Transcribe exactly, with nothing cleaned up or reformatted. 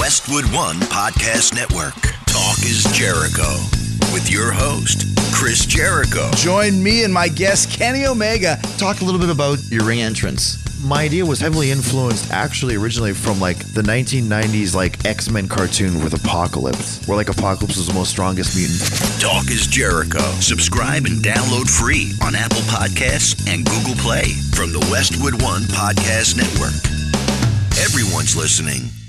Westwood One Podcast Network. Talk is Jericho with your host, Chris Jericho. Join me and my guest, Kenny Omega. Talk a little bit about your ring entrance. My idea was heavily influenced actually originally from like the nineteen nineties like X-Men cartoon with Apocalypse, where like Apocalypse was the most strongest mutant. Talk is Jericho. Subscribe and download free on Apple Podcasts and Google Play from the Westwood One Podcast Network. Everyone's listening.